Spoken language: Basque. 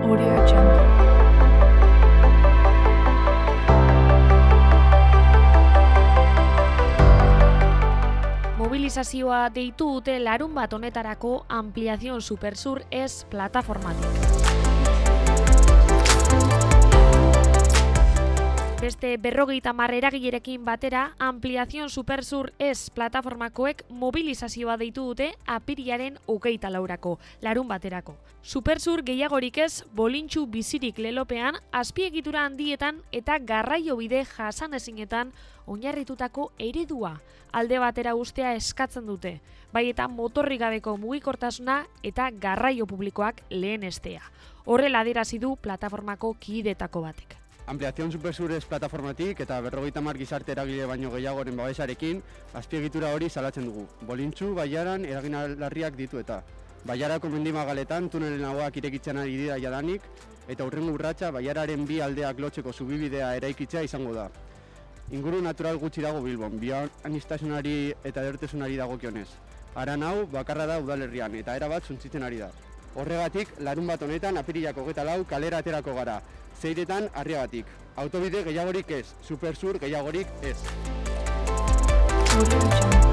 Audio Jungle. Mobilizazioa deitu dute larunbat honetarako Ampliación Supersur ez plataformatik. Beste 50 eragilerekin batera, Ampliación Supersur ez plataformakoek mobilizazioa deitu dute apirilaren 24 larun baterako. Supersur gehiagorik ez bolintxu bizirik lelopean, azpiegitura handietan eta garraio bide jasanezinetan oinarritutako eredua alde batera ustea eskatzen dute, bai eta motorrik gabeko mugikortasuna eta garraio publikoak lehenestea. Horrela adierazi du plataformako kidetako batek. Ampliación Supersur ez plataformatik eta 50 gizarte eragile baino gehiagoren babesarekin azpiegitura hori salatzen dugu. Bolintxu, Baiaran eragin larriak ditu eta Baiarako mendimagaletan tunelen hauak irekitzen ari dira jadanik eta hurrengo urratsa Baiararen bi aldeak lotzeko zubibidea eraikitzea izango da. Inguru natural gutxi dago Bilbon, bioanistasunari eta edertasunari dagokionez. Haran hau bakarra da udalerrian eta erabat suntsitzen ari da. Horregatik, larunbat honetan apirilak 24 kalera aterako gara. Zeiretan Arriagatik. Autobide gehiagorik ez, Supersur gehiagorik ez. Audio Jungle.